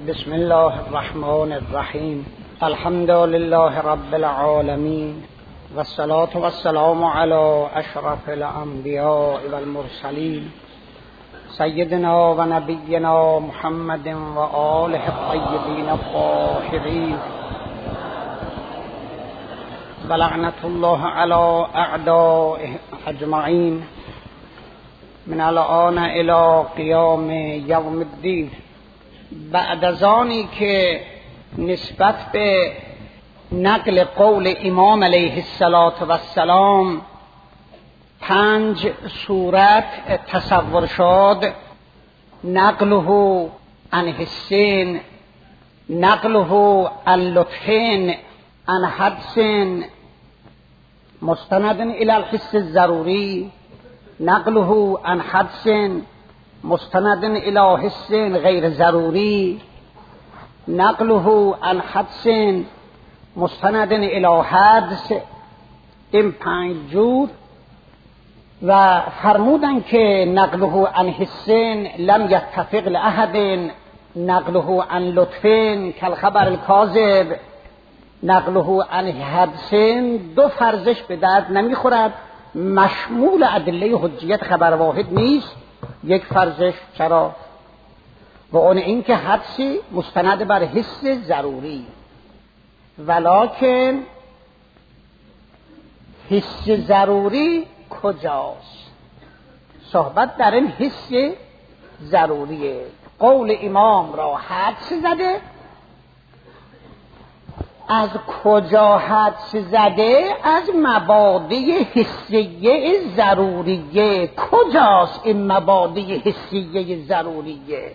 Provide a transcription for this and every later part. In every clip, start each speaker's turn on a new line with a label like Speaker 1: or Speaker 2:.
Speaker 1: بسم الله الرحمن الرحیم. الحمد لله رب العالمین والصلاة والسلام علی اشرف الانبیاء والمرسلین سیدنا و نبینا محمد و آله الطیبین الطاهرین و لعنت الله علی اعدائه اجمعین من الان الی قیام یوم الدین. بعد از آنی که نسبت به نقل قول امام علیه السلام 5 صورت تصور شد: نقله عن حسین، نقله عن لطفین، عن حدس مستند الى الحس الضروری، نقله عن حدس مستند الى حس غیر ضروری، نقله عن حدس مستند الى حدس. این 5 جور. و فرمودن که نقله عن حس لم یتفق لاحد، نقله عن لطف کالخبر الکاذب، نقله عن حدس 2 فرضش به درد نمیخورد، مشمول ادله حجیت خبر واحد نیست. 1 فرضش چرا؟ و اون این که حدسی مستند بر حس ضروری، ولکن حس ضروری کجاست؟ صحبت در این حس ضروریه. قول امام را حدس زده. از کجا حدس زده؟ از مبادی حسیه ضروریه. کجاست این مبادی حسیه ضروریه؟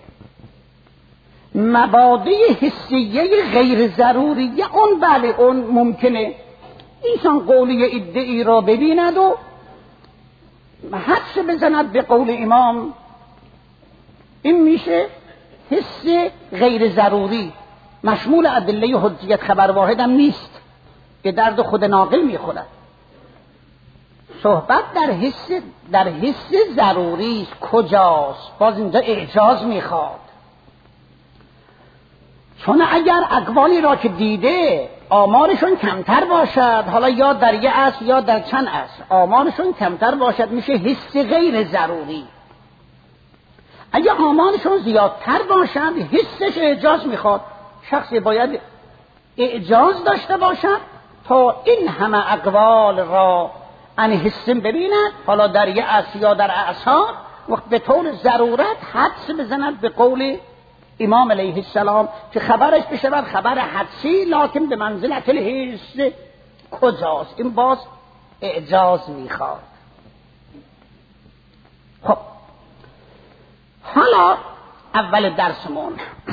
Speaker 1: مبادی حسیه غیر ضروریه اون بله، اون ممکنه انسان قولی ادعی را ببیند و حدس بزند به قول امام. این میشه حس غیر ضروری، مشمول ادله حجیت خبر واحد هم نیست، که درد خود ناقل میخورد. صحبت در حس ضروری است. کجاست؟ باز اینجا اعجاز میخواد. چون اگر اقوالی را که دیده آمارشون کمتر باشد، حالا یا در 1 اصل یا در چند اصل آمارشون کمتر باشد، میشه حس غیر ضروری. اگر آمارشون زیادتر باشد، حسش اعجاز میخواد. شخصی باید اعجاز داشته باشد تا این همه اقوال را عن حس ببیند، حالا در 1 اصل یا در اعصار، وقت به طور ضرورت حدس بزند به قول امام علیه السلام که خبرش بشود خبر حدسی، لکن به منزلت الحس. کجاست؟ این باز اعجاز میخواد. خب حالا اول درسمون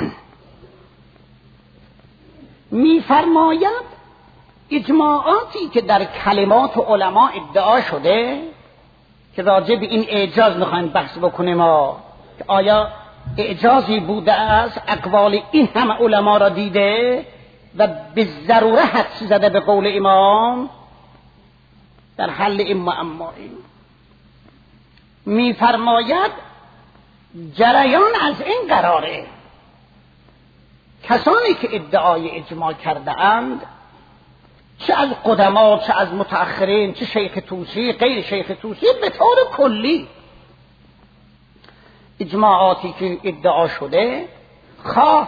Speaker 1: میفرماید اجماعاتی که در کلمات علما ادعا شده، که راجع به این اعجاز میخوایم بحث بکنیم، که آیا اعجازی بوده است اقوال این همه علما را دیده و به ضروره حدس زده به قول امام در حل این معمایی. میفرماید جریان از این قراره: کسانی که ادعای اجماع کرده اند، چه از قدما چه از متأخرین، چه شیخ طوسی غیر شیخ طوسی، به طور کلی اجماعاتی که ادعا شده، خواه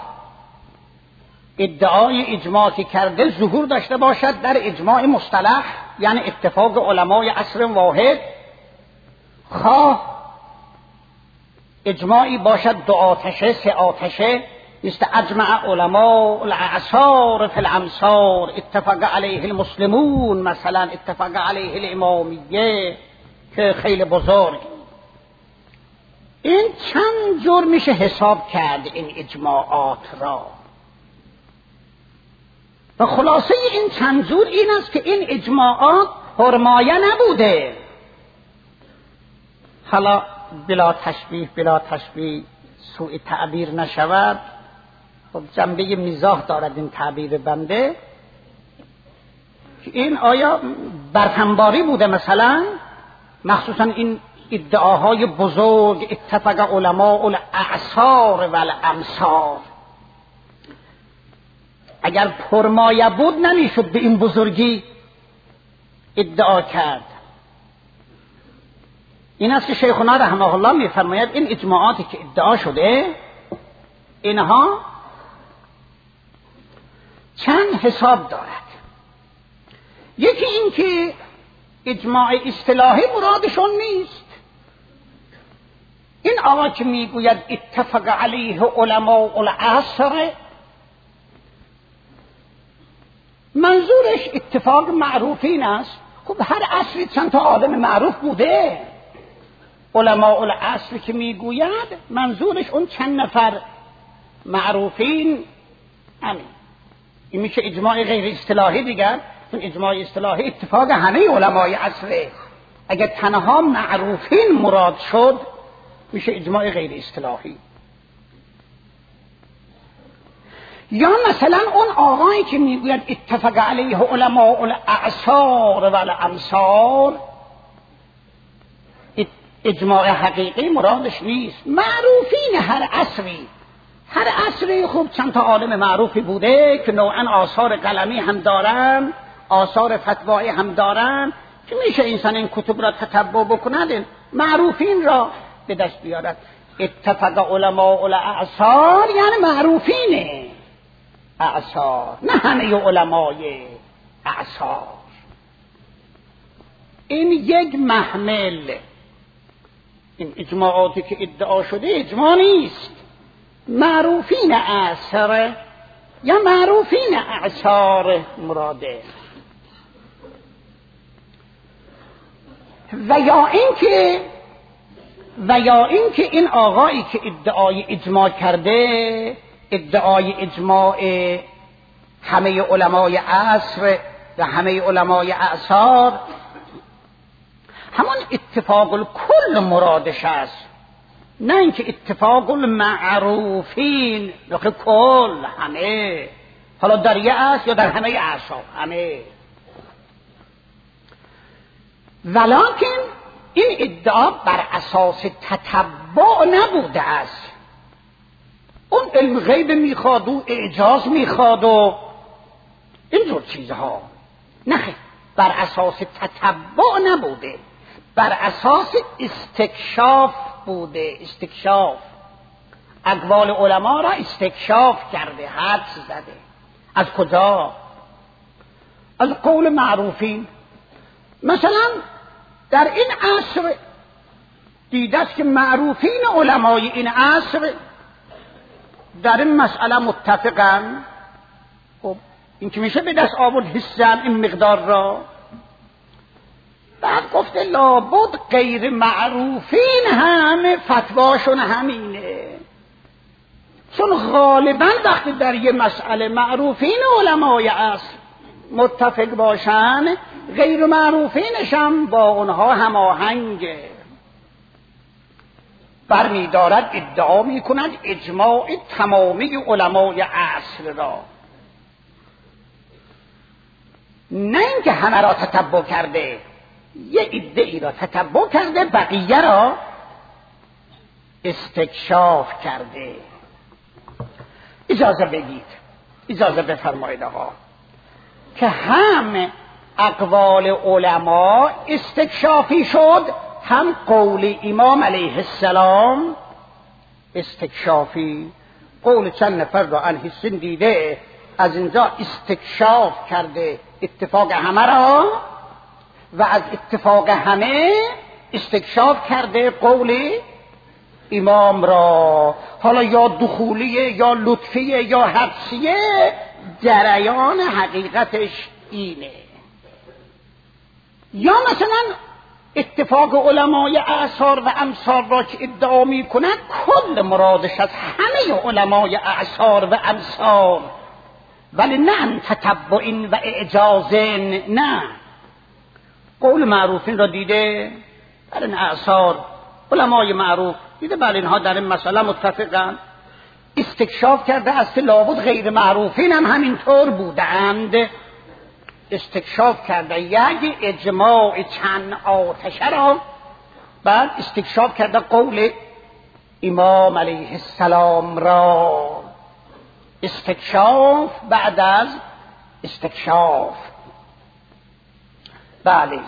Speaker 1: ادعای اجماع که کرده ظهور داشته باشد در اجماع مصطلح، یعنی اتفاق علمای عصر واحد، خواه اجماعی باشد 2 آتشه 3 آتشه، است اجمع علماء الاعصار فی الامصار اتفق علیه المسلمون، مثلا اتفق علیه الامامیه که خیلی بزرگ. این چند جور میشه حساب کرد این اجماعات را؟ و خلاصه این چند جور این است که این اجماعات پرمایه نبوده. حالا بلا تشبیه سوء تعبیر نشود، خب جنبه مزاح دارد این تعبیر بنده، که این آیا برهمباری بوده؟ مثلا مخصوصا این ادعاهای بزرگ اتفق علماء الاعصار و الامصار، اگر پرمایه بود نمیشد به این بزرگی ادعا کرد. این است که شیخنا رحمه الله میفرماید این اجماعاتی که ادعا شده اینها چند حساب دارد. یکی این که اجماع اصطلاحی مرادشون نیست. این آقا که میگوید اتفق علیه علماء العصر، منظورش اتفاق معروفین است. خب هر عصری چند تا عالم معروف بوده. علماء العصر که میگوید منظورش اون چند نفر معروفین همین. این میشه اجماع غیر اصطلاحی دیگر، چون اجماع اصطلاحی اتفاق همه علمای عصره. اگر تنها معروفین مراد شد میشه اجماع غیر اصطلاحی. یا مثلا اون آقایی که میگوید اتفق علیه علماء الاعصار و الامصار، اجماع حقیقی مرادش نیست. معروفین هر عصری، هر عصری خوب چند تا عالم معروفی بوده که نوعا آثار قلمی هم دارن، آثار فتوایی هم دارن که میشه انسان این کتب را تتبع بکند، معروفین را به دست بیارد. اتفق علماء الاعصار یعنی معروفینه اعصار، نه همه علمای اعصار. این یک محمل. این اجماعاتی که ادعا شده اجماع نیست. معروفین اعصار یا معروفین اعصار مراده. و یا اینکه این آقایی که ادعای اجماع کرده، ادعای اجماع همه علمای عصر و همه علمای اعصار، همون اتفاق الکل مرادش است، نه اینکه اتفاق المعروفین که کل همه، حالا در یه عصر یا در همه اعصار همه. ولکن این ادعا بر اساس تتبع نبوده است. اون علم غیب میخواد و اعجاز میخواد و اینجور چیزها، نه، بر اساس تتبع نبوده، بر اساس استکشاف بوده. استکشاف، اقوال علما را استکشاف کرده، حدس زده. از کجا؟ از قول معروفین. مثلا در این عصر دیده است که معروفین علمای این عصر در این مسئله متفقن. خب این که میشه به دست آورد حسن این مقدار را. بعد گفته لابد غیر معروفین هم فتواشون همینه، چون غالبا وقتی در یه مسئله معروفین علمای عصر متفق باشن، غیر معروفینش هم با اونها هماهنگه. برمی دارد ادعا می کند اجماع تمامی علمای عصر را، نه اینکه همه را تتبع کرده، یه ادعی را تتبع کرده، بقیه را استکشاف کرده. اجازه بگید، اجازه بفرمایید آقا که هم اقوال علما استکشافی شد، هم قول امام علیه السلام استکشافی. قول چند نفر را انحسن دیده، از اینجا استکشاف کرده اتفاق همه را، و از اتفاق همه استکشاف کرده قول امام را. حالا یا دخولیه یا لطفیه یا حدسیه، جریان حقیقتش اینه. یا مثلا اتفاق علمای اعصار و امصار را که ادعا می کند کل مرادش از همه علمای اعصار و امصار، ولی نه تتبع و اعجاز، نه. قول معروفین را دیده در این اعصار، علمای معروف دیده بله اینها در این مسئله متفقن، استکشاف کرده است که لابد غیر معروفین هم همینطور بودند. استکشاف کرده یک اجماع چند آتشه را، بعد استکشاف کرده قول امام علیه السلام را. استکشاف بعد از استکشاف. بله،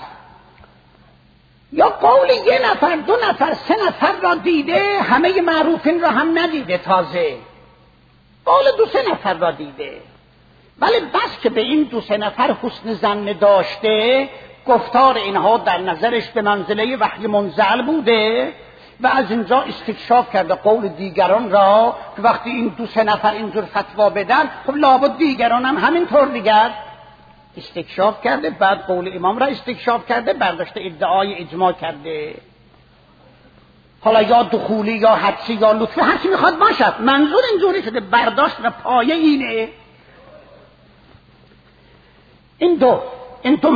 Speaker 1: یا قول یه نفر، دو نفر، سه نفر را دیده، همه معروفین را هم ندیده، تازه قول دو سه نفر را دیده، ولی بس که به این دو سه نفر حسن ظن داشته، گفتار اینها در نظرش به منزله وحی منزل بوده و از اینجا استکشاف کرده قول دیگران را که وقتی این دو سه نفر اینجور فتوا بدن، خب لابد دیگران هم همینطور دیگر استکشاف کرده، بعد قول امام را استکشاف کرده، برداشته ادعای اجماع کرده. حالا یا دخولی یا حدسی یا لطفی، هرچی میخواد باشد، منظور اینجوری شده، برداشت و پایه اینه. این دو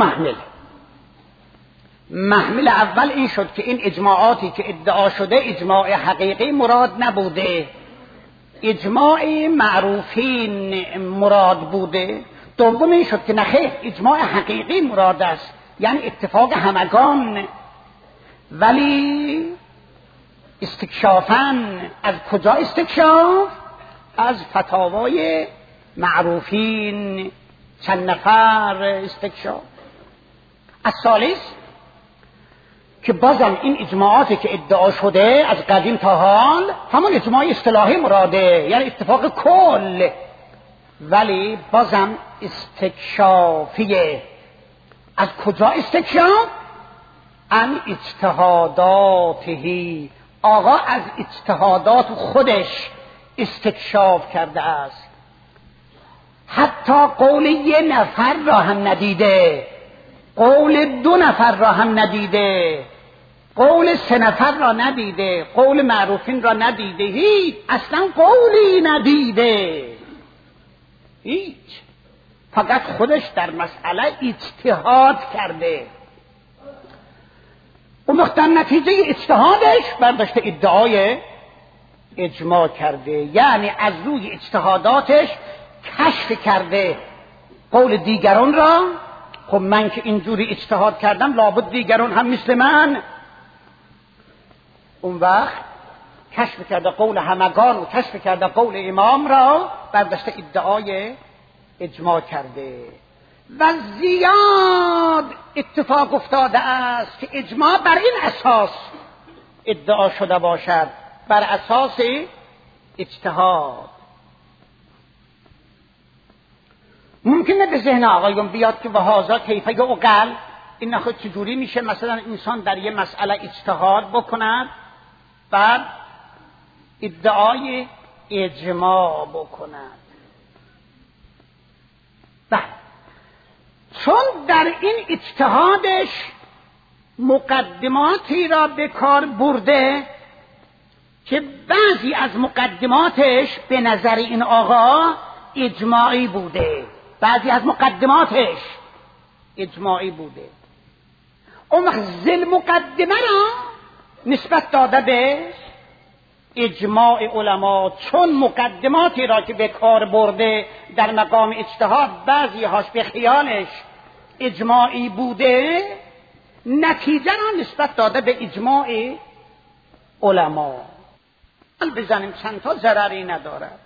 Speaker 1: محمل اول این شد که این اجماعاتی که ادعا شده اجماع حقیقی مراد نبوده، اجماع معروفین مراد بوده. دوم این شد که نخیر، اجماع حقیقی مراد است، یعنی اتفاق همگان، ولی استکشافاً از کجا استکشاف؟ از فتاوای معروفین، چند نفر استکشاف. الثالث که بازم این اجماعاتی که ادعا شده از قدیم تا حال همون اجماع اصطلاحی مراده، یعنی اتفاق کل، ولی بازم استکشافیه. از کجا استکشاف؟ ان اجتهاداته، آقا از اجتهادات خودش استکشاف کرده است، حتی قول یه نفر را هم ندیده، قول دو نفر را هم ندیده، قول سه نفر را ندیده، قول معروفین را ندیده، هیچ، اصلا قولی ندیده، هیچ، فقط خودش در مسئله اجتهاد کرده. اون وقت در نتیجه اجتهادش برداشته ادعای اجماع کرده، یعنی از روی اجتهاداتش کشف کرده قول دیگران را. خب من که اینجوری اجتهاد کردم، لابد دیگران هم مثل من. اون وقت کشف کرده قول همگان و کشف کرده قول امام را، برداشته ادعای اجماع کرده. و زیاد اتفاق افتاده است که اجماع بر این اساس ادعا شده باشد، بر اساس اجتهاد. ممکنه به ذهن آقایون بیاد که وهذا کیفه عقل، این خود چجوری میشه مثلا انسان در یه مسئله اجتهاد بکند بعد ادعای اجماع بکند؟ بله، چون در این اجتهادش مقدماتی را به کار برده که بعضی از مقدماتش به نظر این آقا اجماعی بوده، بعضی از مقدماتش اجماعی بوده. اون وقت ذل مقدمه را نسبت داده به اجماع علما، چون مقدماتی را که به کار برده در مقام اجتهاد بعضی هاش به خیالش اجماعی بوده، نتیجه را نسبت داده به اجماع علما. بزنیم چند تا ضرری ندارد.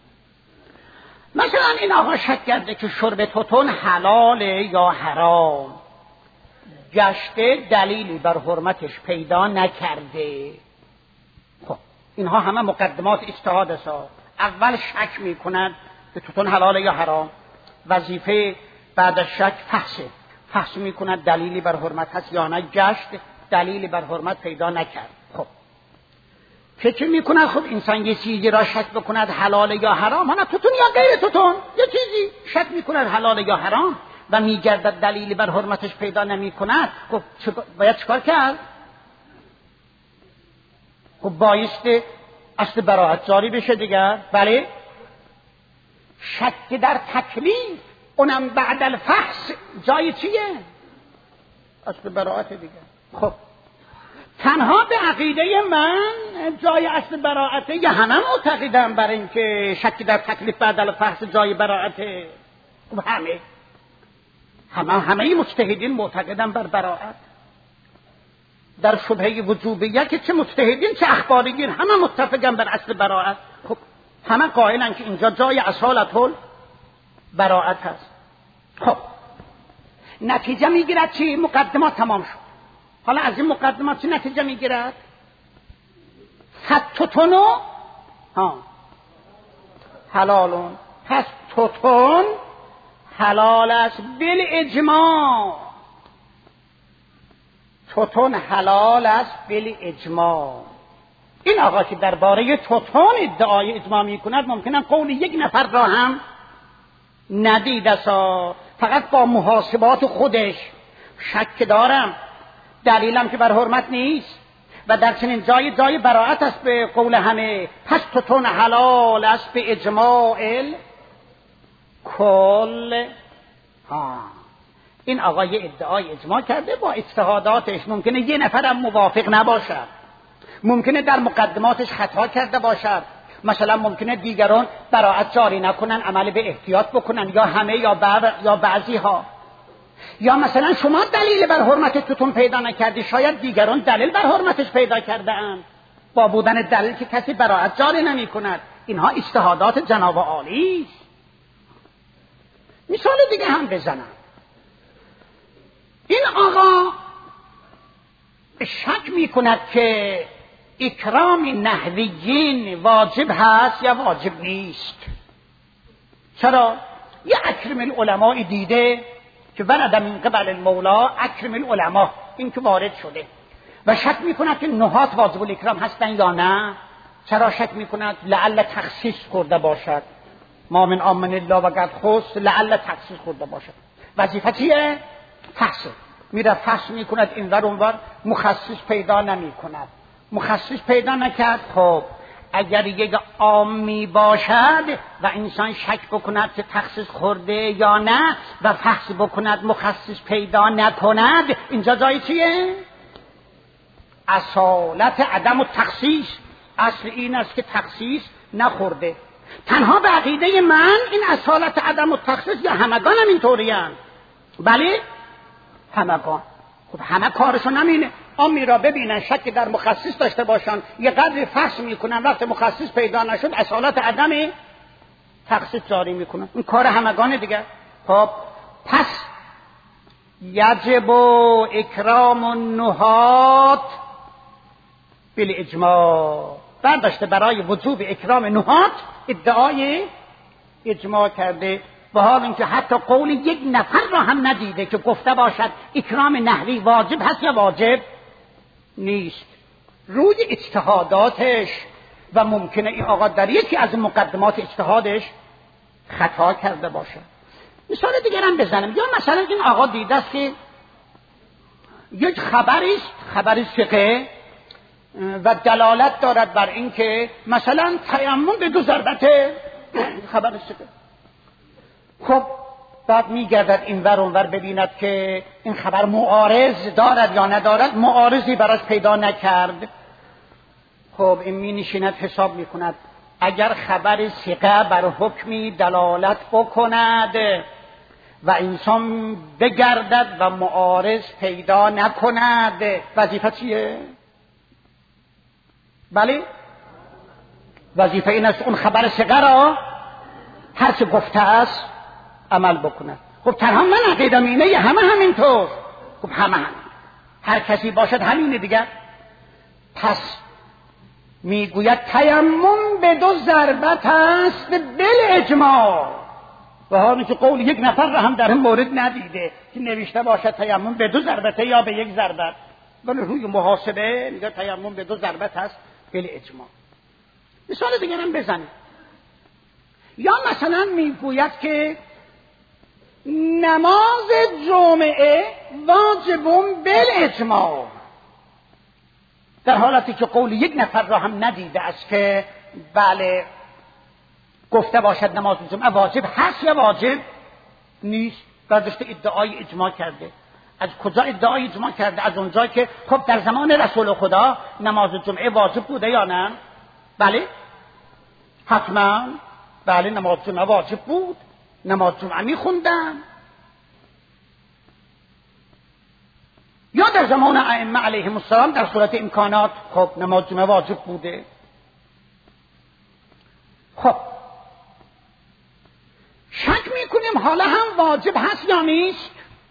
Speaker 1: مثلا این آقا شک کرده که شرب توتون حلاله یا حرام، گشته دلیلی بر حرمتش پیدا نکرده. خب اینها همه مقدمات اجتهاد است. اول شک میکند که توتون حلاله یا حرام، وظیفه بعد از شک فحص میکند دلیلی بر حرمت هست یا نه، گشت دلیلی بر حرمت پیدا نکرد. خب فکر میکند خب انسان یه چیزی را شک بکند حلال یا حرام، نه توتون یا غیر توتون، یه چیزی شک میکند حلال یا حرام و میگردد دلیلی بر حرمتش پیدا نمیکند، خب باید چکار کرد؟ خب بایسته اصل براءت جاری بشه دیگر. بله، شک در تکلیف اونم بعد الفحص جای چیه؟ اصل براءت دیگر. خب تنها به عقیده من جای اصل براءته، یا همه معتقدم بر این که شک در تکلیف بعد الفحص جای براءته. خب همه مجتهدین معتقدن بر براءت. در شبهه وجوبیه که چه مجتهدین چه اخباریین همه متفقن بر اصل براءت. خب همه قائلن که اینجا جای اصالت براءت هست. خب نتیجه میگیرد چی؟ مقدمات تمام شد. حالا از این مقدمات چی نتیجه میگیرد؟ فتتونو حلالون، پس توتون حلال است بالاجماع. توتون حلال است بالاجماع. این آقا که درباره توتون ادعای اجماع میکند ممکنه قول یک نفر را هم ندید است، فقط با محاسبات خودش شک دارم، دلیلم که بر حرمت نیست و در چنین جای براءت است به قول همه. پس توتون حلال است به اجماع کل. این آقای ادعای اجماع کرده با اجتهاداتش. ممکنه یه نفرم موافق نباشد، ممکنه در مقدماتش خطا کرده باشد، مثلا ممکنه دیگران براءت جاری نکنن، عمل به احتیاط بکنن، یا همه یا بعضی ها. یا مثلا شما دلیل بر حرمت توتون پیدا نکردی، شاید دیگران دلیل بر حرمتش پیدا کرده اند. با بودن دلیل که کسی براءت جاری نمی کند. اینها اجتهادات جناب عالی است. مثال دیگه هم بزنم. این آقا شک می کند که اکرام نحویین واجب هست یا واجب نیست. چرا؟ یه اکرم العلماء دیده که ورد من قبل المولا اکرم العلماء، این که وارد شده و شک می کند که نهات واجب الاکرام هستن یا نه. چرا شک می کند؟ لعل تخصیص کرده باشد. ما من آمن الله و قد خص، لعل تخصیص کرده باشد. وظیفه چیه؟ فحص. میره فحص می کند اینور اونور، مخصص پیدا نمی کند. مخصص پیدا نکرد. خب اگر یک عامی باشد و انسان شک بکند که تخصیص خورده یا نه و فحص بکند مخصص پیدا نکند، اینجا جای چیه؟ اصالت عدم التخصیص. اصل این است که تخصیص نخورده. تنها به عقیده من این اصالت عدم التخصیص یا همگان هم اینطوری هستند. بله همگان. خب همه کارشون همینه. عامی را ببینن شک در مخصص داشته باشن، یه قدر فحص میکنن، وقت مخصص پیدا نشد اصالت عدم تخصیص جاری میکنن. این کار همگانه دیگه. خب پس یجب اکرام النحات بالاجماع. برداشته برای وجوب اکرام نحات ادعای اجماع کرده، و حال اینکه حتی قول یک نفر را هم ندیده که گفته باشد اکرام نحوی واجب هست یا واجب نیست. روی اجتهاداتش و ممکنه این آقا در یکی از مقدمات اجتهادش خطا کرده باشه. مثال دیگر هم بزنم. یا مثلا این آقا دیده است که یک خبری ثقه و دلالت دارد بر این که مثلا تیمم به 2 ضربت خبر ثقه. خب بعد میگردد این ور اون ور ببیند که این خبر معارض دارد یا ندارد، معارضی براش پیدا نکرد. خب این می نشیند حساب میکند اگر خبر ثقه بر حکمی دلالت بکند و انسان بگردد و معارض پیدا نکند، وظیفه چیه؟ بله وظیفه این است اون خبر ثقه را هر چه گفته است عمل بکنه. خب تنها من عقیدم اینه، همه همینطور. خب همه هر کسی باشد همینه دیگر. پس میگوید تیمم به 2 ضربت است بالاجماع، و حالی که قول یک نفر را هم در این مورد ندیده که نوشته باشد تیمم به 2 ضربته یا به 1 ضربت، ولی روی محاسبه میگه تیمم به 2 ضربت است بالاجماع. مثال دیگر هم بزنیم. یا مثلا میگوید که نماز جمعه واجب بالاجماع، در حالتی که قول یک نفر را هم ندیده است که بله گفته باشد نماز جمعه واجب هست یا واجب نیست. برداشته ادعای اجماع کرده. از کجا ادعای اجماع کرده؟ از اونجا که خب در زمان رسول خدا نماز جمعه واجب بوده یا نه؟ بله حتما بله نماز جمعه واجب بود، نماز جمعه میخوندن. یا در زمان ائمه علیهم السلام در صورت امکانات خب نماز جمعه واجب بوده. خب شک میکنیم حالا هم واجب هست یا نیست؟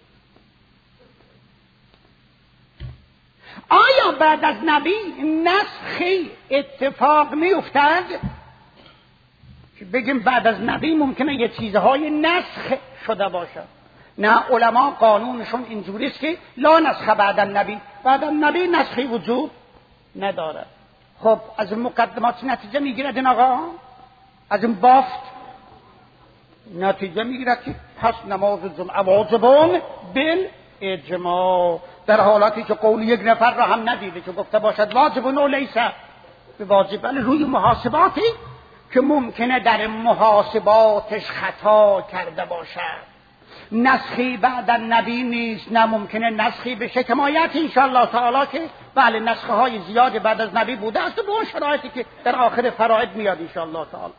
Speaker 1: آیا بعد از نبی نسخی اتفاق میافتد؟ بگیم بعد از نبی ممکنه یه چیزهای نسخ شده باشه. نه، علما قانونشون اینجوری است که لا نسخ بعد النبی، بعد النبی نسخی وجود نداره. خب از این مقدمات نتیجه میگیرد این آقا، از این بافت نتیجه میگیرد که پس نماز جمعه واجبان بالاجماع، در حالاتی که قول یک نفر را هم ندیده که گفته باشد واجبون و لیسه واجب، ولی روی محاسباتی که ممکنه در محاسباتش خطا کرده باشد. نسخی بعد النبی نیست، نه ممکنه نسخی بشه، کمایت انشاءالله تعالی که بله نسخه های زیادی بعد از نبی بوده است به اون شرایطی که در آخر فرائض میاد انشاءالله تعالی.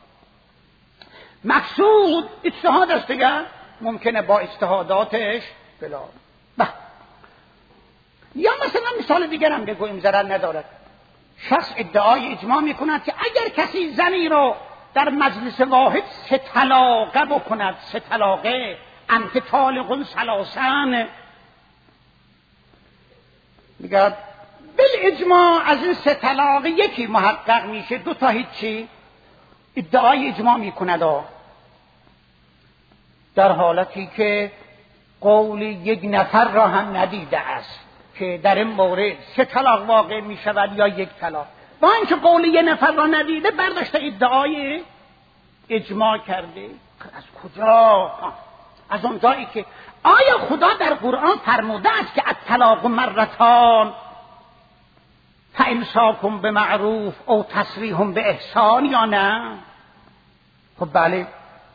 Speaker 1: مقصود اجتهاد است دیگه، ممکنه با اجتهاداتش بلا. یا مثلا مثال دیگر هم بگویم ضرر ندارد. شخص ادعای اجماع میکند که اگر کسی زنی رو در مجلس واحد 3 طلاقه بکند، 3 طلاقه انت طالق ثلاثن، میگه بالاجماع از این 3 طلاقه یکی محقق میشه، 2 تا هیچی. ادعای اجماع میکند در حالتی که قول یک نفر را هم ندیده است که در این مورد 3 طلاق واقع می شود یا 1 طلاق. با اینکه قول یک نفر را ندیده برداشته ادعای اجماع کرده. از کجا؟ از اون جایی که آیا خدا در قرآن فرموده است که الطلاق مرتان فامساک بمعروف او تسریح باحسان یا نه؟ خب بله،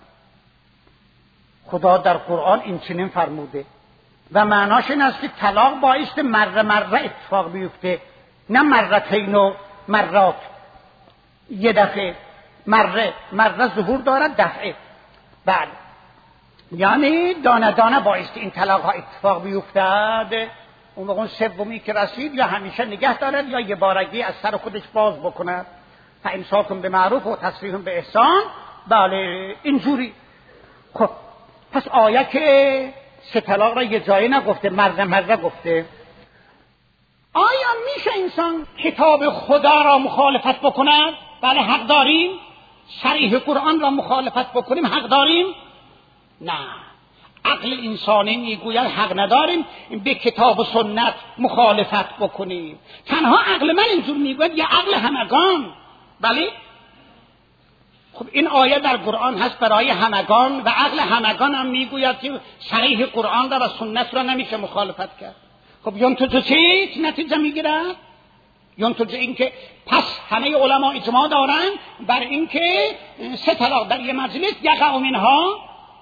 Speaker 1: خدا در قرآن این چنین فرموده و معناش این است که طلاق بایسته مره اتفاق بیفته، نه مرتین و مرات. یه دفعه مره ظهور دارد، دفعه بله، یعنی دانه دانه بایسته این طلاق ها اتفاق بیفتد. اون موقع سومی که رسید یا همیشه نگه دارد یا یه بارگی از سر خودش باز بکند. فامساک بمعروف و تسریح باحسان، بله اینجوری. خب پس آیه که 3 طلاق را یه جایی نگفته، مره گفته. آیا میشه انسان کتاب خدا را مخالفت بکند؟ بله حق داریم. صریح قرآن را مخالفت بکنیم حق داریم؟ نه، عقل انسانی میگوید حق نداریم به کتاب و سنت مخالفت بکنیم. تنها عقل من اینجور میگوید یا عقل همگان. بله خب این آیه در قرآن هست برای همگان و عقل همگان هم میگوید که صریح قرآن را و سنت را نمیشه مخالفت کرد. خب ینتج چی نتیجه میگیرد؟ ینتج این که پس همه علما اجماع دارن بر این که 3 طلاق در یه مجلس یقع منها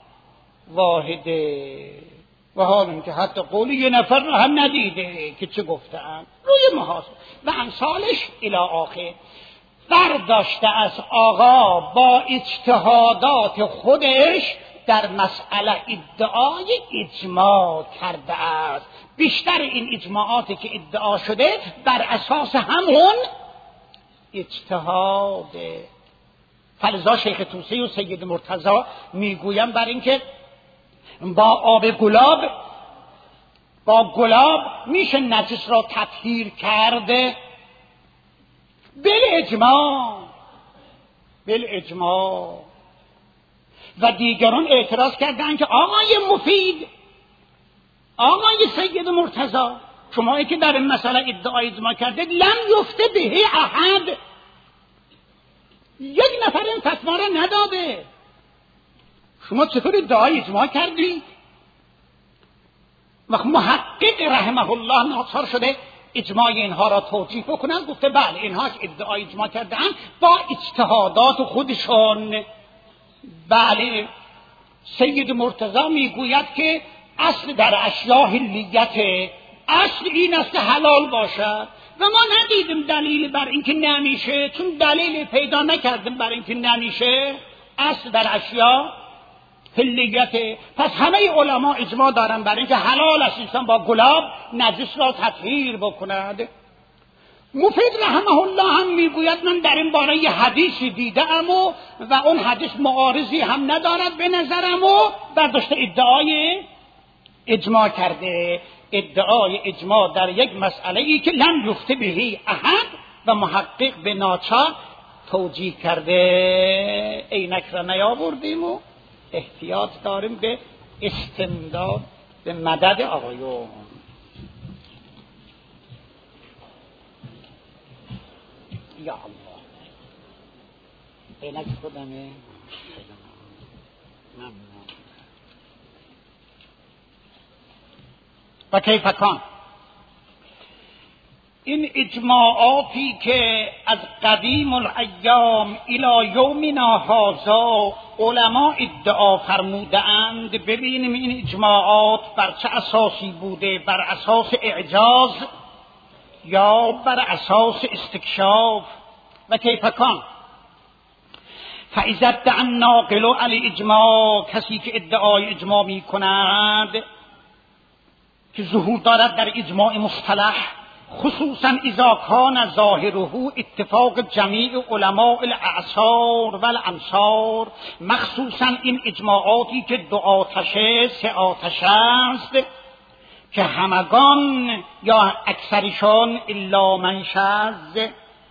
Speaker 1: واحده، و حال که حتی قول یه نفر را هم ندیده که چه گفتن روی محاسب و امثالش الی آخر. برداشته از آقا با اجتهادات خودش در مسئله ادعای اجماع کرده است. بیشتر این اجماعاتی که ادعا شده بر اساس همون اجتهاده. فلذا شیخ طوسی و سید مرتضی میگویم بر اینکه با گلاب میشه نجس را تطهیر کرده بالاجماع. و دیگران اعتراض کردند که آقای مفید، آقای سید مرتضی، شمایی که در این مسئله ادعای اجماع کردید لم یفته به احد، یک نفر این فتوا را نداده، شما چطور ادعای اجماع کردید؟ و محقق رحمه الله ناچار شده اجماع اینها را توجیه بکنن، گفته بله اینها که ادعای اجماع کردن با اجتهادات خودشون. بله سید مرتضی میگوید که اصل در اشیاء حلیت، اصل این است که حلال باشد و ما ندیدیم دلیل بر اینکه نمیشه، چون دلیل پیدا نکردیم بر اینکه نمیشه. اصل در اشیاء حلیت، پس همه علما اجماع دارن بر اینکه حلال است انسان با گلاب نجس را تطهیر بکند.
Speaker 2: مفید رحمه الله هم میگوید من در این باره یه حدیثی دیدم و اون حدیث معارضی هم ندارد به نظرم و برداشته ادعای اجماع کرده. ادعای اجماع در یک مسئله ای که لم یفت بهی احد و محقق به ناچار توجیه کرده. عینک را نیاوردیم و احتیاط داریم به استمداد به مدد آقایون. یا الله عینک خودمه. ممنون. و کیف کان، این اجماعاتی که از قدیم الایام الی یومنا هذا علما ادعا فرموده اند، ببینیم این اجماعات بر چه اساسی بوده، بر اساس اعجاز یا بر اساس استکشاف. و کیف کان فاذا ادعى الناقل علی اجماع، کسی که ادعای اجماع می کند که ظهور دارد در اجماع مصطلح، خصوصا اذا کان ظاهره اتفاق جمیع علماء الاعصار و الامصار، مخصوصا این اجماعاتی که دو آتشه سه آتش است که همگان یا اکثرشان الا من شذ.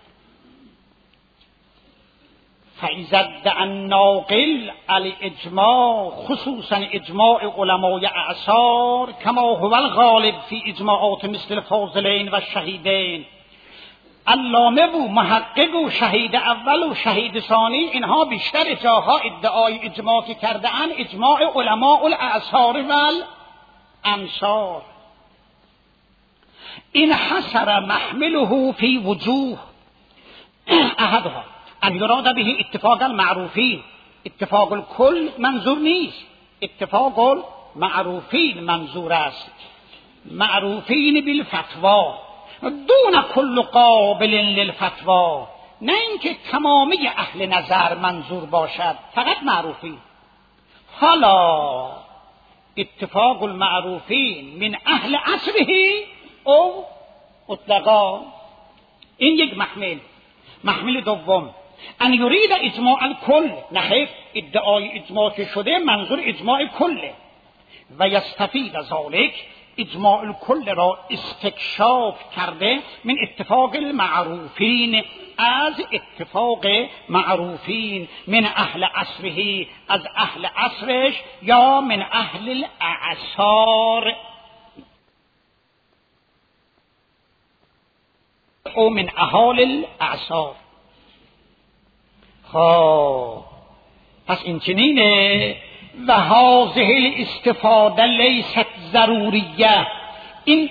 Speaker 2: فاذا ادعى الناقل الاجماع، خصوصا اجماع علماء اعصار كما هو الغالب في اجماعات مثل الفاضلین و الشهیدین. علامه و محقق و شهید اول و شهید ثانی اینها بیشتر جاها ادعای اجماع کرده اند، اجماع علماء الاعصار و الامصار. این حسر محمله فی وجوه احدها ان یراد به اتفاق المعروفین. اتفاق الکل منظور نیست، اتفاق المعروفین منظور است. معروفین بالفتوا دون کل قابل للفتوا، نه اینکه تمامی اهل نظر منظور باشد، فقط معروفین. حالا اتفاق المعروفین من اهل عصره او مطلقا، این یک محمل. محمل دوم ان یرید اجماع الکل، نه ادعای اجماع که شده منظور اجماع کله. و یستفید ذلک، اجماع الکل را استکشاف کرده من اتفاق المعروفین، از اتفاق معروفین، من اهل عصره، از اهل عصرش، یا من اهل الاعصار او من اهال الاعصار. پس این چنینه. و هذه الاستفاده لیست ضروریه، این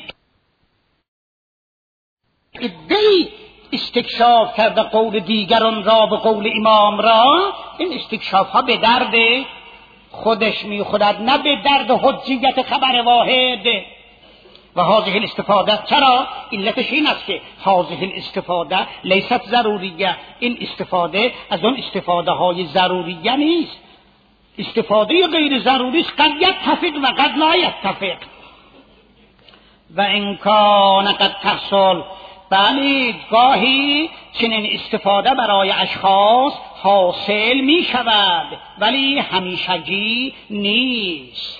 Speaker 2: ادعی استکشاف کرده قول دیگران را به قول امام را، این استکشاف ها به درد خودش میخورد، نه به درد حجیت خبر واحد. و هذه الاستفاده، چرا؟ علتش این است که هذه الاستفاده لیست ضروریه، این استفاده از اون استفاده های ضروریه نیست. استفاده غیر ضروری است، قد یتفق و قد لا یتفق. و امکان قد تحصل، بله گاهی چنین استفاده برای اشخاص حاصل می شود ولی همیشگی نیست.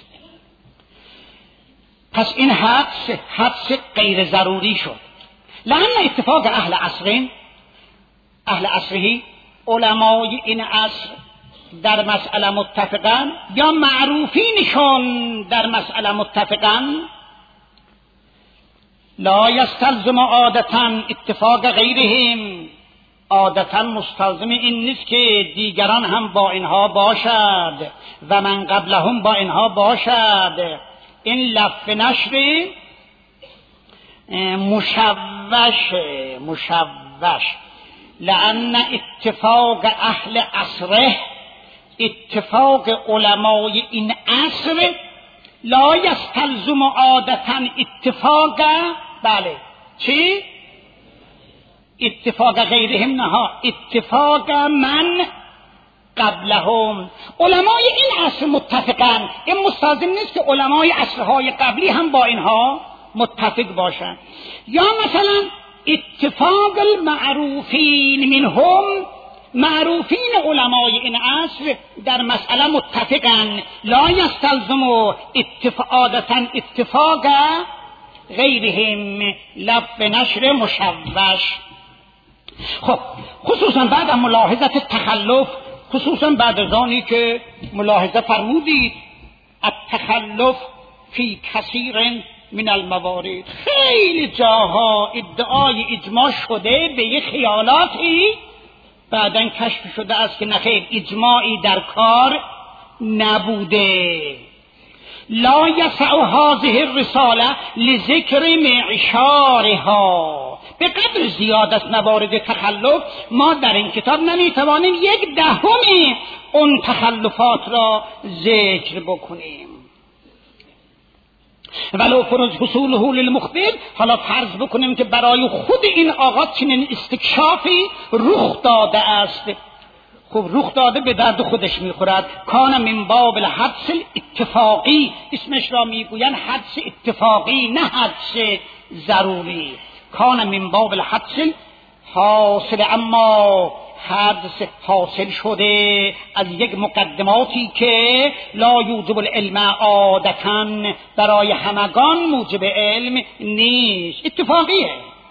Speaker 2: پس این حدس غیر ضروری شد. لأن اتفاق اهل عصره، علمای این عصر در مسئله متفقن یا معروفینشون در مسئله متفقن، لا یستلزم عادتا اتفاق غیرهم، عادتا مستلزم این نیست که دیگران هم با اینها باشد و من قبلهم با اینها باشد. این لف نشر مشوش. لأن اتفاق اهل عصره، اتفاق علمای این عصر، لا یستلزم عادتا اتفاق، بله چی؟ اتفاق غیرهم، نه اتفاق من قبلهم. علمای این عصر متفقن، این مستلزم نیست که علمای عصرهای قبلی هم با اینها متفق باشن. یا مثلا اتفاق المعروفین منهم، معروفین علمای این عصر در مسئله متفقن، لا یستلزم عادتا اتفاق غیرهم لف نشر مشوش. خب خصوصا بعد از ملاحظت تخلف، خصوصا بعد از آنی که ملاحظه فرمودید التخلف فی کثیر من الموارد، خیلی جاها ادعای اجماع شده به یه خیالاتی، بعدن کشف شده است که نخیر اجماعی در کار نبوده. لا یسع هذه الرساله لذکر معشارها، به قدر زیاد از موارد تخلف ما در این کتاب نمیتوانیم 1/10 اون تخلفات را ذکر بکنیم. ولو فرض حصوله للمخبر، حالا فرض بکنیم که برای خود این آقا چنین استکشافی رخ داده است. خب رخ داده به درد خودش میخورد. کان من باب الحدس الاتفاقی، اسمش را میگوین حدس اتفاقی نه حدس ضروری. کان من باب الحدس حاصل، اما حدس حاصل شده از یک مقدماتی که لا یوجب العلم عادتاً، برای همگان موجب علم نیست، اتفاقیه.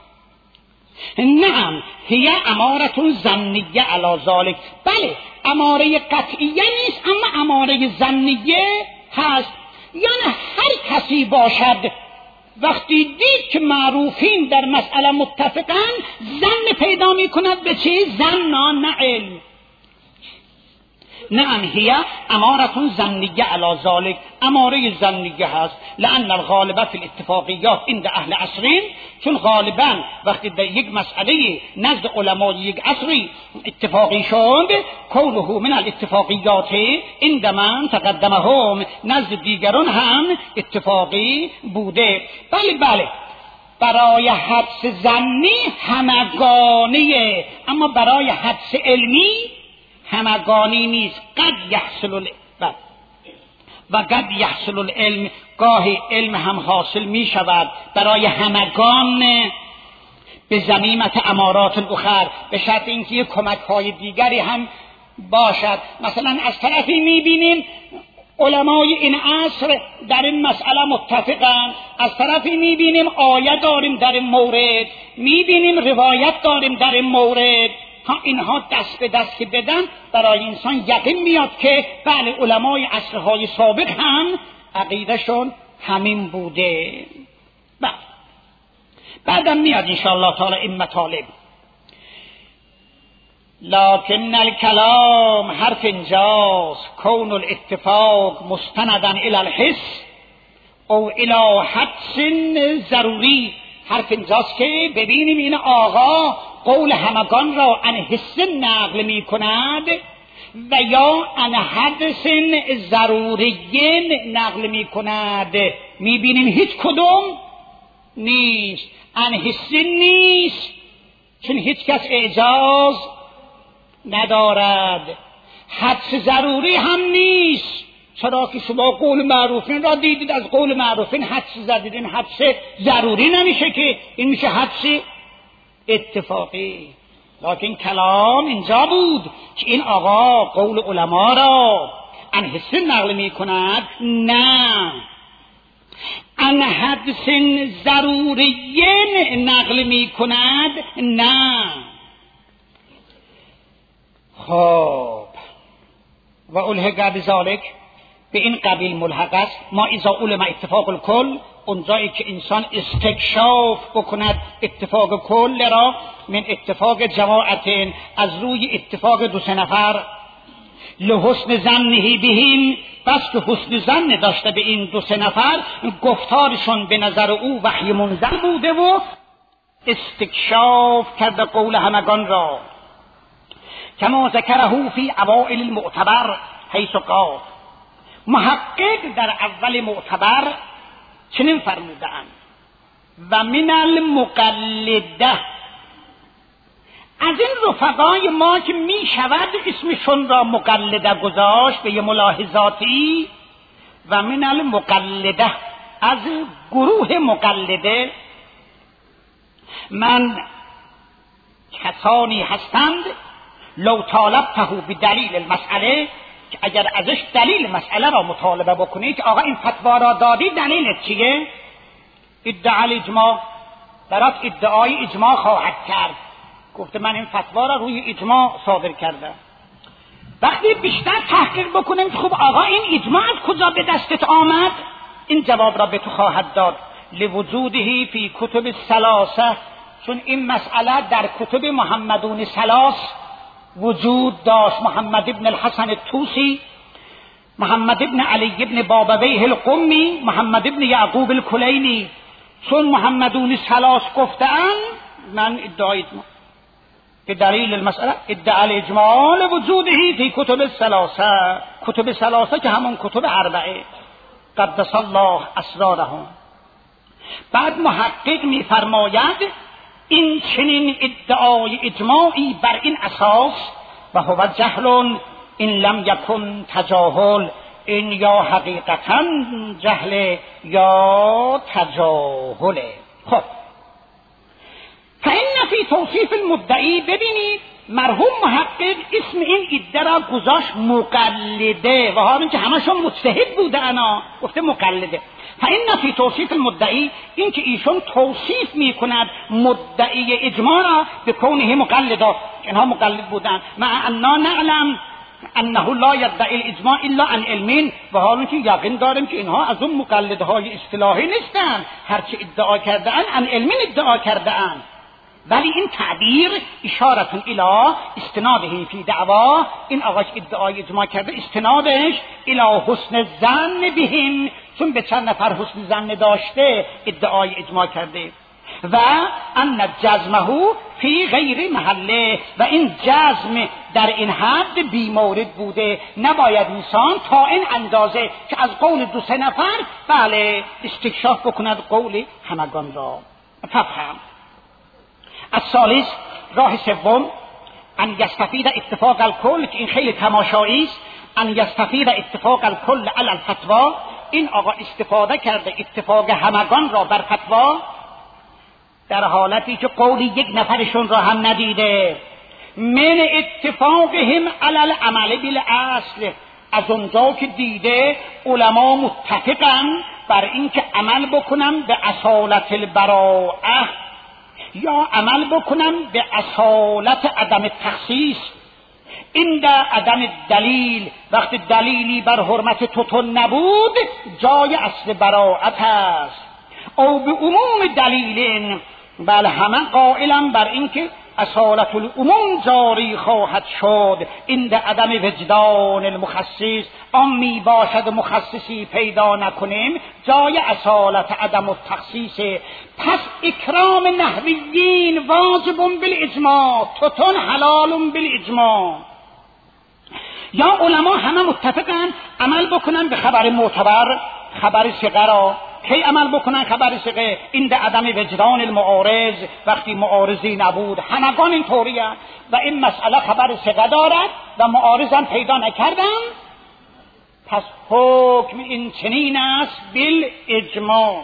Speaker 2: نعم هی امارة ظنیه علی ذلک، بله اماره قطعیه نیست اما اماره ظنیه هست. یعنی هر کسی باشد وقتی دید که معروفین در مسئله متفقن ظن پیدا می کند به چی؟ ظن نه علم. نعم هی امارة ظنیه علی ذلک، اماره ظنیه هست. لان الغالب فی الاتفاقیات عند اهل عصرین، چون غالبا وقتی در یک مسئله نزد علمای یک عصری اتفاقی شد، کونه من الاتفاقیات عند من تقدمهم، نزد دیگران هم اتفاقی بوده. بله برای حدس ظنی همگانیه، اما برای حدس علمی همگانی نیست. قد یحصل و قد یحصل العلم، گاهی علم هم حاصل می شود برای همگان به ضمیمت امارات الاخر، به شرط اینکه یک کمک های دیگری هم باشد. مثلا از طرفی می بینیم علمای این عصر در این مسئله متفقن، از طرفی می بینیم آیه داریم در این مورد، می بینیم روایت داریم در این مورد. اینها دست به دست که بدن برای انسان یقین میاد که بله علمای عصرهای سابق هم عقیدهشون همین بوده. بعدم میاد انشاءالله تعالی این مطالب. لکن الکلام حرف اینجاست، کون الاتفاق مستندا الی الحس او الی حدس ضروری. حرف اینجاست که ببینیم این آقا قول همگان را عن حس نقل می کند و یا عن حدس ضروری نقل می کند. می بینیم هیچ کدوم نیست، عن حس نیست، چون هیچ کس اعجاز ندارد. حدس ضروری هم نیست، چرا که شما قول معروفین را دیدید، از قول معروفین حدس زدید، این حدس ضروری نمیشه که، این میشه حدس اتفاقی. لکن کلام اینجا بود که این آقا قول علما را عن حس نقل می کند، نه عن حدس ضروری نقل می کند، نه. خب و الحق بذالک، به این قبیل ملحق است. ما اذا علم اتفاق الکل، اونجایی که انسان استکشاف بکند اتفاق کل را، من اتفاق جماعت، از روی اتفاق 2-3 نفر، لحسن ظنه بهم، بس که حسن ظن داشته به این 2-3 نفر، گفتارشون به نظر او وحی منزل بوده و استکشاف کرده قول همگان را. کما ذکره فی اوائل المعتبر حیث قال، محقق در اول معتبر چنین فرمودند و من المقلده، از این رفقای ما که می شود اسمشون را مقلده گذاشت به یه ملاحظاتی، و من المقلده، از گروه مقلده، من کسانی هستند لو طالبته بدلیل المسئله، که اگر ازش دلیل مسئله را مطالبه بکنید آقا این فتوا را دادی دلیلت چیه؟ ادعا الاجماع، برات ادعای اجماع خواهد کرد. گفته من این فتوا را روی اجماع صادر کردم. وقتی بیشتر تحقیق بکنیم خب آقا این اجماع از کجا به دستت آمد؟ این جواب را به تو خواهد داد لوجوده فی کتب الثلاثه، چون این مسئله در کتب محمدون ثلاث وجود داشت. محمد ابن الحسن الطوسی، محمد ابن علی ابن بابویه القمی، محمد ابن یعقوب الکلینی. چون محمدون ثلاث گفتن من ادعای اجماع به دلیل المسئله ادعا الاجماع لوجوده فی کتب الثلاثه، کتب ثلاثه که همون کتب اربعه قدس الله اسرارهم. بعد محقق میفرماید این چنین ادعای اجماعی بر این اساس و هو جهل این لم یکن تجاهل، این یا حقیقتا جهل یا تجاهله. خب فإن فی توصیف المدعی، ببینید مرحوم محقق اسم این ادعا را گذاشت مقلده و حالا که همشون مجتهد بوده انا گفته مقلده. فإن فی توصیف المدعی، این که ایشون توصیف میکند مدعی اجماع را به کونه مقلدا، اینها مقلد بودن، مع انا نعلم انه لا یدعی الاجماع الا عن علم، و حالا که یقین داریم که اینها از اون مقلدهای اصطلاحی نیستن، هرچی ادعا کرده اند عن علم ادعا کرده اند. ولی این تعبیر اشارتون الی استناده فی دعوا، این آقا که ادعای اجماع کرده استنادش الی حسن ظن بهم، چون به چند نفر حسن ظن داشته ادعای اجماع کرده. و ان جزمه فی غیر محله، و این جزم در این حد بیمورد بوده، نباید انسان تا این اندازه که از قول دو سه نفر بله استکشاف بکند قول همگان را. فهم الثالث، راه سوم، ان یستفید اتفاق الکل، که این خیلی تماشایی است، ان یستفید اتفاق الکل علی الفتوا، این آقا استفاده کرده اتفاق همگان را بر فتوا، در حالتی که قول یک نفرشون را هم ندیده. من اتفاقهم علی العمل بالاصل، از اونجا که دیده علما متفقن بر این که عمل بکنن به اصالت البراءه، یا عمل بکنن به اصالت عدم تخصیص. این در عدم دلیل، وقتی دلیلی بر حرمت توتون نبود جای اصل براءت است. او به عموم دلیل، بل همه قائلن بر این که اصالت العموم جاری خواهد شد. این در عدم وجدان المخصص، آن می باشد مخصصی پیدا نکنیم جای اصالت عدم التخصیص. پس اکرام نحویین واجب بالاجماع، توتون حلال بالاجماع. یا علما همه متفقن عمل بکنن به خبر معتبر، خبر ثقه را. کی عمل بکنن خبر ثقه؟ این در عدم وجدان المعارض، وقتی معارضی نبود. همگان این طوریه و این مسئله خبر ثقه دارد و معارض هم پیدا نکردن، پس حکم این چنین است بالاجماع.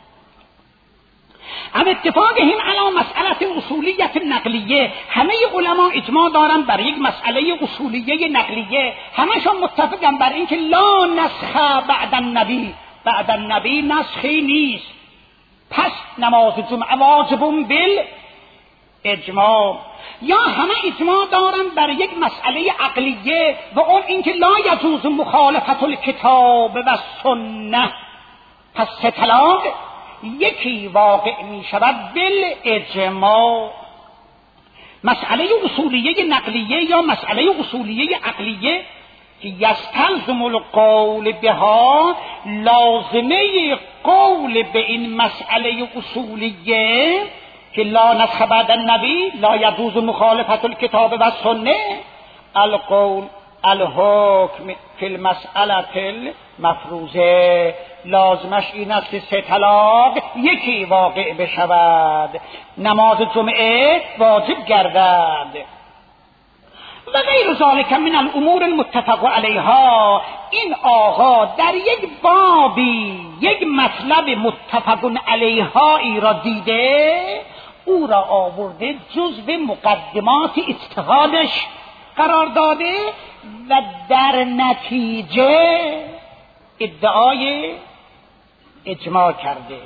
Speaker 2: ام اتفاقهم علی مسئله اصولیت نقلیه، همه علما اجماع دارن بر یک مسئله اصولیه نقلیه، همشون متفقن بر اینکه لا نسخ بعد النبی، بعد النبی نسخی نیست. پس نماز جمعه واجب بالاجماع. یا همه اجماع دارن بر یک مسئله عقلیه و اون اینکه لا یجوز مخالفت الکتاب و سنه. پس سه طلاق یکی واقع می شود بالاجماع. مسئله اصولیه نقلیه یا مسئله اصولیه عقلیه که یستلزم القول بها، لازمه قول به این مسئله اصولیه که لا نسخ بعد النبی، لا یجوز مخالفت الکتاب و سنه، القول الحکم فی المسئله المفروضه. لازمش این است که سه طلاق یکی واقع بشود، نماز جمعه واجب گردد و غیر ذالک من الامور المتفق علیها. این آقا در یک بابی یک مطلب متفق علیها ای را دیده، او را آورده جزو مقدمات اجتهادش قرار داده و در نتیجه ادعای اجماع کرده.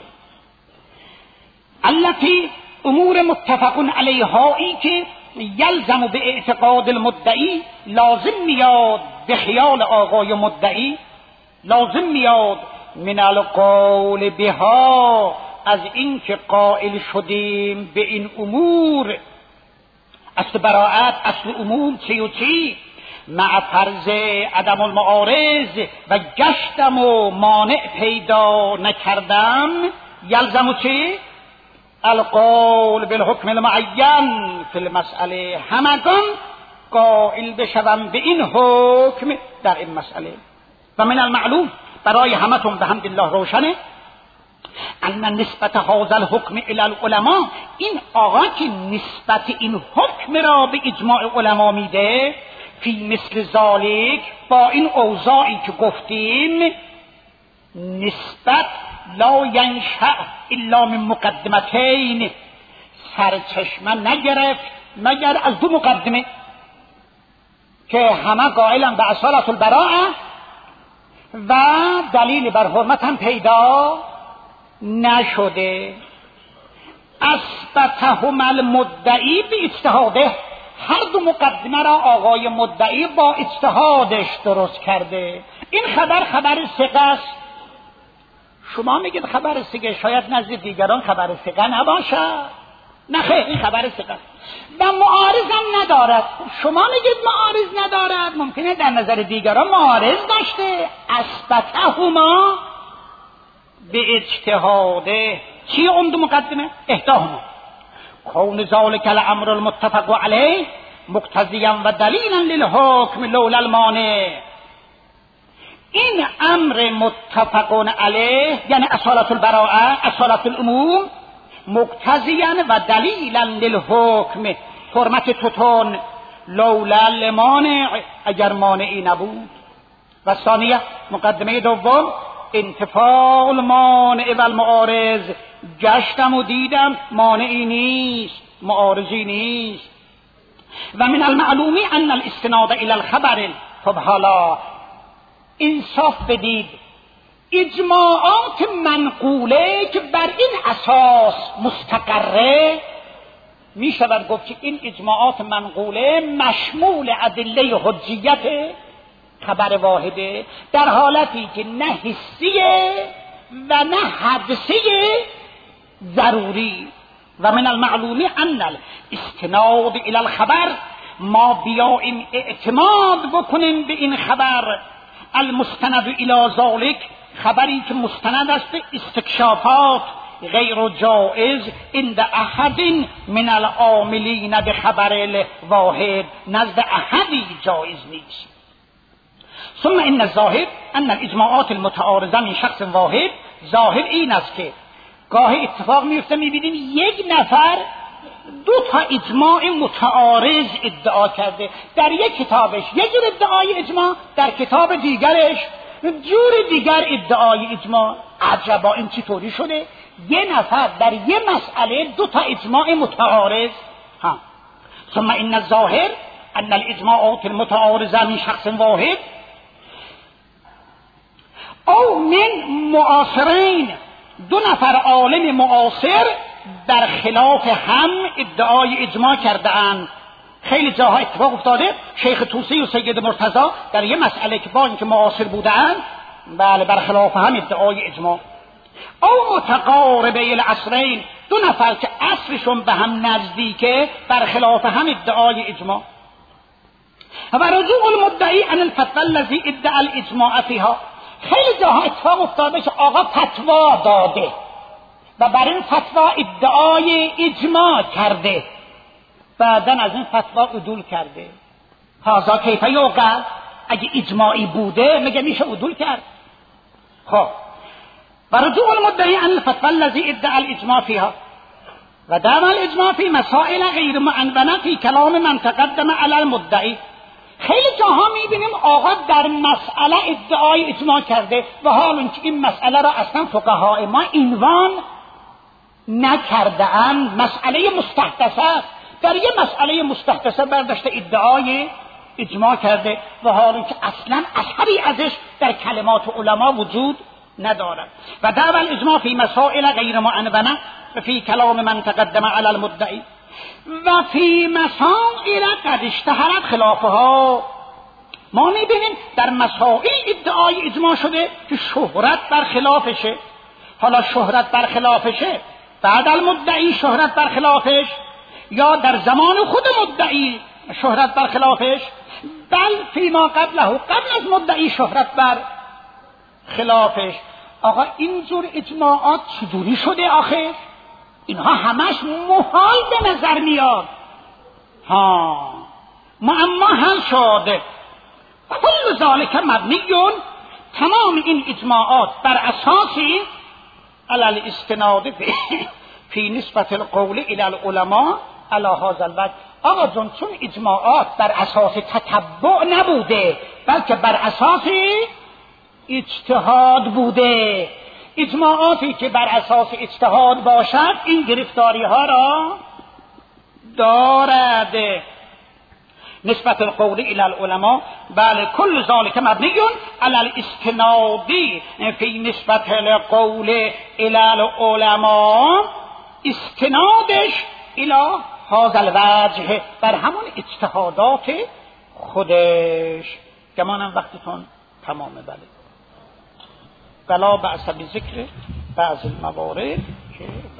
Speaker 2: التي امور متفق علیها ای که یلزم به اعتقاد المدعی، لازم میاد به خیال آقای مدعی، لازم میاد من القول بها، از این که قائل شدیم به این امور، اصل براءت، اصل امور چی و چی، مع فرض عدم المعارض و گشتم و مانع پیدا نکردم، یلزم و چی؟ القول بالحکم المعین فی المسئله، همگان قائل بشوم به این حکم در این مسئله. و من المعلوم، برای همتون به حمد الله روشنه، ان نسبت هذا الحکم الی العلماء، این آقا که نسبت این حکم را به اجماع علما میده، فی مثل ذالک، با این اوضاعی که گفتیم، نسبت لا ینشأ الا من مقدمتین، سرچشمه نگرفت مگر از دو مقدمه که همه قائلن به اصالت البراءه و دلیل بر حرمت هم پیدا نشده. اثبتهم المدعی به اجتهاده، هر دو مقدمه را آقای مدعی با اجتهادش درست کرده. این خبر ثقه است. شما میگید خبر ثقه، شاید نزد دیگران خبر ثقه نباشد. نه خیر، این خبر ثقه و معارض هم ندارد. شما میگید معارض ندارد، ممکنه در نظر دیگران معارض داشته. اثبتهما به اجتهاده. چی اون دو مقدمه؟ احداهما کون ذالک الامر المتفق علیه مقتضیا و دلیلا للحکم لولا المانع. این امر متفق علیه یعنی اصالت البراءه، اصالت العموم، مقتضیا و دلیلا للحکم، حرمت توتون، لولا المانع، اگر مانعی نبود. و ثانیه، مقدمه دوم، انتفاع المانع و المعارض، گشتم و دیدم مانعی نیست، معارضی نیست. و من المعلومی ان الاستناد الى الخبر. خب حالا انصاف بدید، اجماعات منقوله که بر این اساس مستقره، می شود گفت که این اجماعات منقوله مشمول ادله حجیت خبر واحده، در حالتی که نه حسیه و نه حدسیه ضروری. و من المعلومی ان الاستناد الى الخبر، ما بیاییم اعتماد بکنیم به این خبر، المستند الى ذلك، خبری که مستند است به استکشافات، غیر جائز عند احد من العاملین به خبر الواحد، نزد احدی جائز نیست. ثم ان الظاهر ان الاجماعات المتعارضه من شخص واحد، ظاهر این است که گاهی اتفاق میفته میبینیم یک نفر دو تا اجماع متعارض ادعا کرده، در یک کتابش یک جور ادعای اجماع، در کتاب دیگرش جور دیگر ادعای اجماع. عجبا این چطوری شده؟ یه نفر در یه مسئله دو تا اجماع متعارض. ثم ان الظاهر ان الاجماعات المتعارضه من شخص واحد او من معاصرین، دو نفر عالم معاصر در خلاف هم ادعای اجماع کرده اند. خیلی جاها اتفاق افتاده شیخ طوسی و سید مرتضی در یه مسئله که با اینکه معاصر بودند، بله، بر خلاف هم ادعای اجماع. او متقاربه العصرین، دو نفر که عصرشون به هم نزدیکه بر خلاف هم ادعای اجماع. و رجوع المدعی عن الفتوى الذي ادعى الاجماع فيها، خیلی جاها اتفاق افتاده که آقا فتوا داده و بر این فتوا ادعای اجماع کرده، بعداً از این فتوا عدول کرده. هذا کیف یعقل؟ اگه اجماعی بوده مگه میشه عدول کرد؟ خب و رجوع المدعی عن الفتوى الذي ادعى الاجماع فيها و دعوى الاجماع في مسائل غیر معنونه في کلام من تقدم علی المدعی. خیلی جاها میبینیم آقا در مسئله ادعای اجماع کرده و حال اینکه این مسئله را اصلا فقهای ما عنوان نکرده اند مسئله مستحدثه در یه مسئله مستحدثه برداشته ادعای اجماع کرده و حالا که اصلا اثری ازش در کلمات علما وجود ندارد. و دعوی الاجماع فی مسائل غیر معنونه و فی کلام من تقدم علی المدعی و فی مسائل قد اشتهرت خلافها. ما میبینیم در مسائل ادعای اجماع شده که شهرت بر خلافشه. حالا شهرت بر خلافشه بعد المدعی شهرت بر خلافش، یا در زمان خود مدعی شهرت بر خلافش، بل فیما قبله قبل از مدعی شهرت بر خلافش. آقا اینجور اجماعات چجوری شده آخه؟ اینها همش محال به نظر میاد. معما حل شده. کل ذالک مبنیون، تمام این اجماعات بر اساسی علی الاستناد فی نسبت القول الی العلماء علی هذا الوجه. آقا جون چون اجماعات بر اساس تتبع نبوده بلکه بر اساس اجتهاد بوده، اجماعاتی که بر اساس اجتهاد باشد این گرفتاری ها را دارد. نسبت القول الی العلماء بله کل ذالک مبنیون علی الاستناد فی نسبت القول الی العلماء، استنادش الی هذا الوجه بر همون اجتهادات خودش. گمانم وقتتون تمامه. بله بلا بأس بذکر بعض الموارد که